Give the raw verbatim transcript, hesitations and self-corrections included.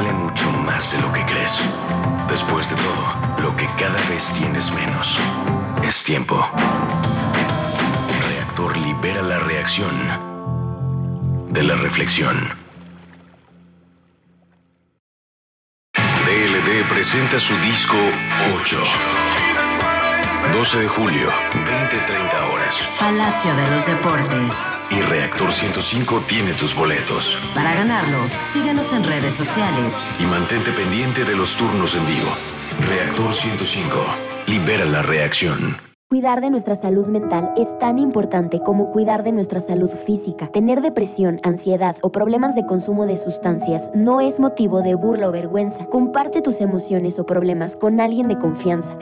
vale mucho más de lo que crees. Después de todo, lo que cada vez tienes menos es tiempo. Reactor libera la reacción de la reflexión. D L D presenta su disco ocho. doce de julio, veinte treinta horas. Palacio de los Deportes. Y Reactor ciento cinco tiene tus boletos. Para ganarlo, síguenos en redes sociales. Y mantente pendiente de los turnos en vivo. Reactor ciento cinco. Libera la reacción. Cuidar de nuestra salud mental es tan importante como cuidar de nuestra salud física. Tener depresión, ansiedad o problemas de consumo de sustancias no es motivo de burla o vergüenza. Comparte tus emociones o problemas con alguien de confianza.